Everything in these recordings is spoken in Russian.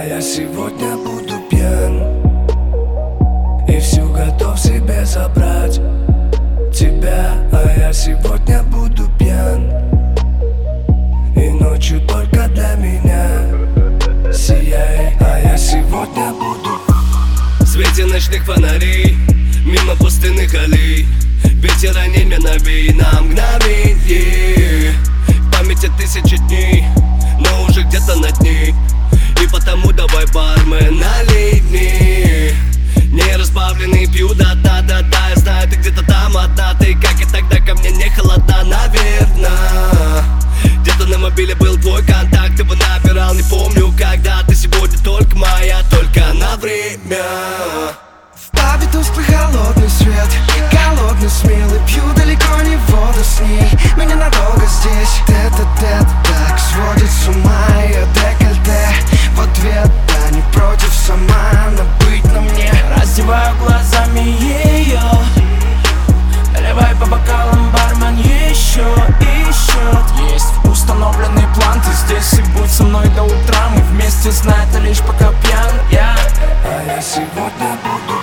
я сегодня буду пьян и всю готов себе забрать тебя. А я сегодня буду пьян и ночью только для меня сияй. А я сегодня буду в свете ночных фонарей, мимо пустынных аллей. Ветер онеменовей на мгновенье, в памяти 1000 дней, но уже где-то над ней. И потому давай, бармен, налей мне. Не разбавленный пью, да-да-да-да. Я знаю, ты где-то там одна. Ты как и тогда, ко мне не холодна, наверно. Где-то на мобиле был твой контакт, ты бы набирал, не помню когда. Ты сегодня только моя, только на время. В пабе тусклый холодный свет, голодный, смелый, пью далеко не воду с ней. Мы ненадолго здесь, тет-а-тет, так сводит с ума ее декольте. В ответ, да не против, сама набыть на мне. Раздеваю глазами ее, наливай по бокалам, бармен еще и счет. Есть установленный план, ты здесь и будь со мной до утра. Мы вместе, знай, это лишь пока пьян я. А я сегодня буду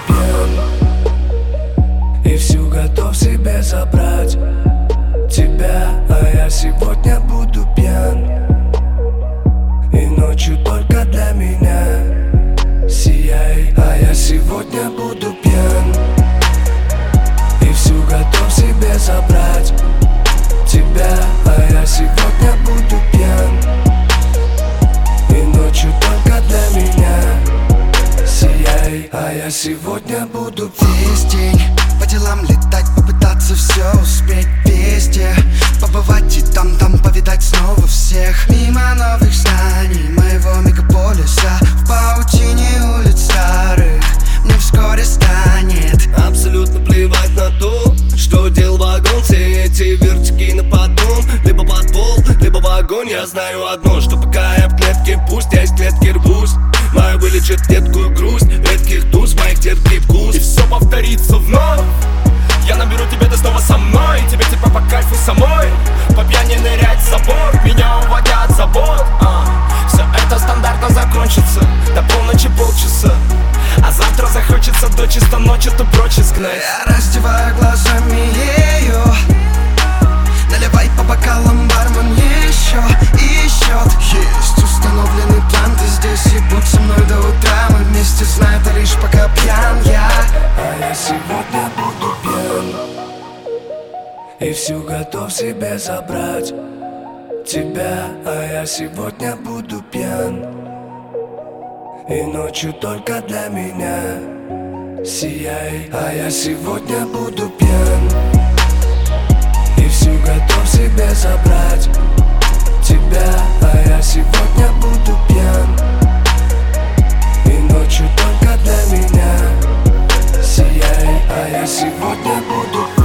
пьян и всю готов себе забрать тебя. А я сегодня буду пьян и ночью только для меня сияй. А я сегодня буду пьян и всю готов себе забрать тебя. А я сегодня буду пьян и ночью только для меня сияй. А я сегодня буду Весь день по делам летать, попытаться все успеть везде, побывать и там повидать снова всех. Мимо новых зданий моего мегаполиса, в паутине улиц старых мне вскоре станет абсолютно плевать на то, что делал вагон. Все эти вертики на поддон, либо под пол, либо в огонь. Я знаю одно, что пока я в клетке, пусть я из клетки рвусь. Мою вылечит редкую грусть, редких туз, моих терпкий вкус. И все повторится вновь. Я наберу тебя, ты снова со мной. Тебе типа по кайфу самой, по пьяни нырять в забор, меня уводят от забот. Все это стандартно закончится до полночи полчаса, а завтра захочется до чисто ночи ту прочь изгнать. Я раздеваю глазами ее, наливай по бокалам, бармен еще и счет. Есть установленный план, ты здесь и будь со мной до утра. Мы вместе, знай, это лишь пока пьян я. А я сегодня буду пьян и всю готов себе забрать тебя. А я сегодня буду пьян и ночью только для меня сияй. А я сегодня буду пьян и всю готов себе забрать тебя. А я сегодня буду пьян и ночью только для меня сияй. А я сегодня буду